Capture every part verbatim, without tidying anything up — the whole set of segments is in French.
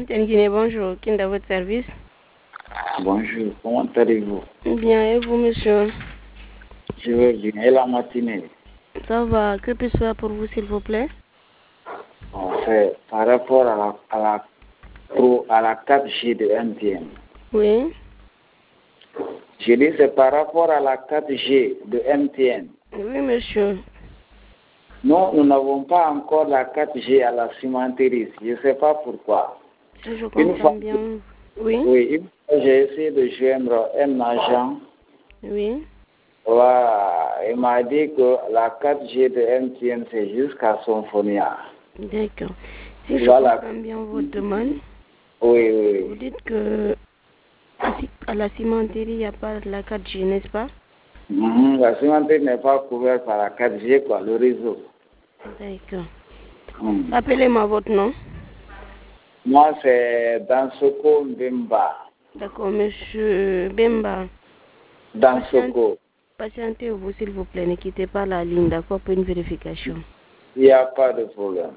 M T N Guinée, bonjour. Qui est dans votre service? Bonjour, comment allez-vous? Bien, et vous, monsieur? Je vais bien. Et la matinée? Ça va. Que puis-je faire pour vous, s'il vous plaît? En fait, par rapport à la, à la, pro, à la quatre G de M T N. Oui. Je dis c'est par rapport à la quatre G de M T N. Oui, monsieur. Non, nous n'avons pas encore la quatre G à la cimenterie. Je ne sais pas pourquoi. Si je comprends fois, bien. Oui. Oui, j'ai essayé de joindre un agent. Oui. Voilà, il m'a dit que la quatre G de M T N, c'est jusqu'à Symphonia. D'accord. Si je Voilà. comprends bien votre demande, oui, oui. Vous dites que à la cimenterie, il n'y a pas la quatre G, n'est-ce pas? Mm-hmm. La cimenterie n'est pas couverte par la quatre G, quoi, le réseau. D'accord. Mm. Appelez-moi votre nom. Moi, c'est Dansoko Mbemba. D'accord, monsieur Bemba. Dansoko. Patientez-vous, s'il vous plaît. Ne quittez pas la ligne, d'accord, pour une vérification. Il n'y a pas de problème.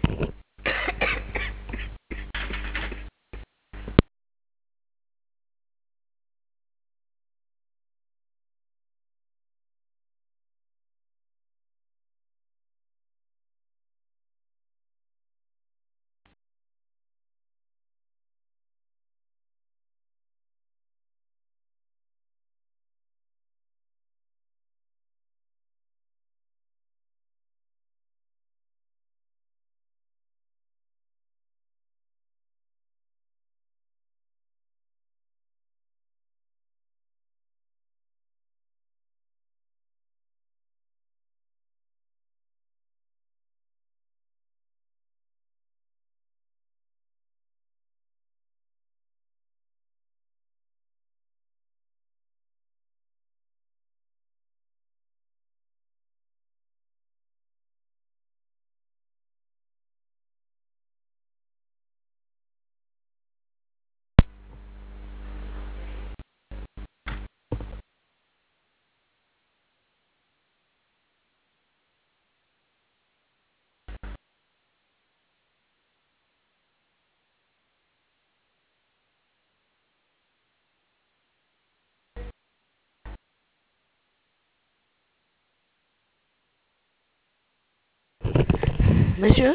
Monsieur?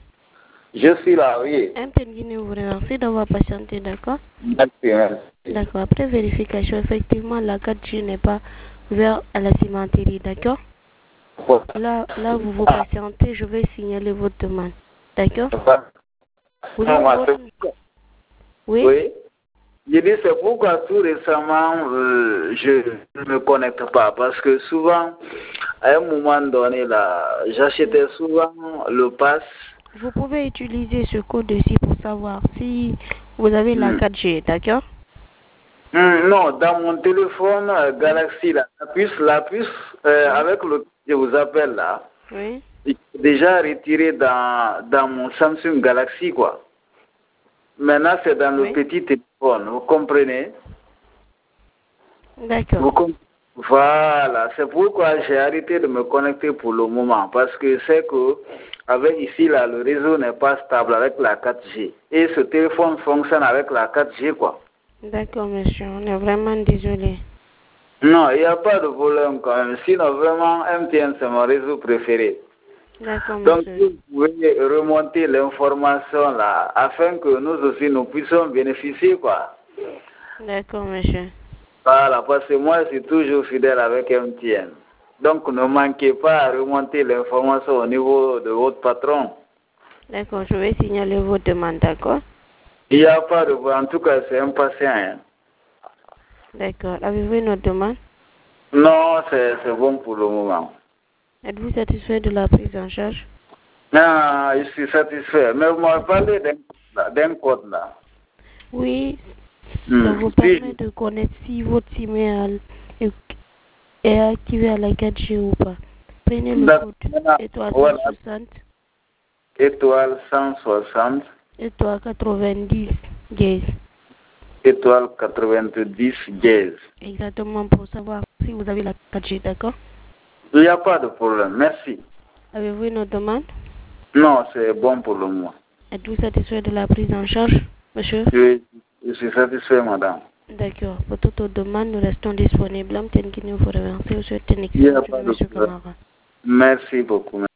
Je suis là, oui. M T N Guinée vous remercie d'avoir patienté, d'accord? Merci, merci. D'accord. Après vérification, effectivement, la quatre G n'est pas ouverte à la cimenterie, d'accord? Là, là, vous vous patientez, je vais signaler votre demande. D'accord? Vous avez votre... Oui? Oui. Je dis c'est pourquoi tout récemment euh, je ne me connecte pas parce que souvent à un moment donné là j'achetais souvent le pass. Vous pouvez utiliser ce code-ci pour savoir si vous avez la Hmm. quatre G, d'accord? Hmm, non, dans mon téléphone euh, Galaxy là, la puce, la puce euh, Oui. avec le je vous appelle là, Oui. déjà retiré dans dans mon Samsung Galaxy quoi. Maintenant c'est dans le Oui. petit téléphone, vous comprenez? D'accord. Vous comprenez? Voilà, c'est pourquoi j'ai arrêté de me connecter pour le moment, parce que c'est que avec ici là, le réseau n'est pas stable avec la quatre G. Et ce téléphone fonctionne avec la quatre G quoi. D'accord, monsieur, on est vraiment désolé. Non, il n'y a pas de problème quand même. Sinon vraiment M T N c'est mon réseau préféré. D'accord, Donc monsieur. vous pouvez remonter l'information là, afin que nous aussi nous puissions bénéficier quoi. D'accord, monsieur. Voilà, parce que moi, je suis toujours fidèle avec M T N. Donc, ne manquez pas à remonter l'information au niveau de votre patron. D'accord, je vais signaler vos demandes, d'accord? Il n'y a pas de... En tout cas, c'est impatient. Hein. D'accord. Avez-vous une autre demande? Non, c'est bon pour le moment. Êtes-vous satisfait de la prise en charge? Non, je suis satisfait. Mais vous m'avez parlé d'un code là. Oui, Hmm. ça vous permet de connaître si votre SIM est, est, est activé à la quatre G ou pas. Prenez le code étoile voilà. cent soixante. Étoile cent soixante. Étoile quatre-vingt-dix dièse. Étoile quatre-vingt-dix dièse. Exactement, pour savoir si vous avez la quatre G, d'accord? Il n'y a pas de problème, merci. Avez-vous une autre demande? Non, c'est bon pour le moment. Êtes-vous satisfait de la prise en charge? Monsieur? Je, je suis satisfait, madame. D'accord. Pour toutes vos demandes, nous restons disponibles. Nous vous remercie. Vous souhaitez une excellente journée, monsieur Camara. Merci beaucoup.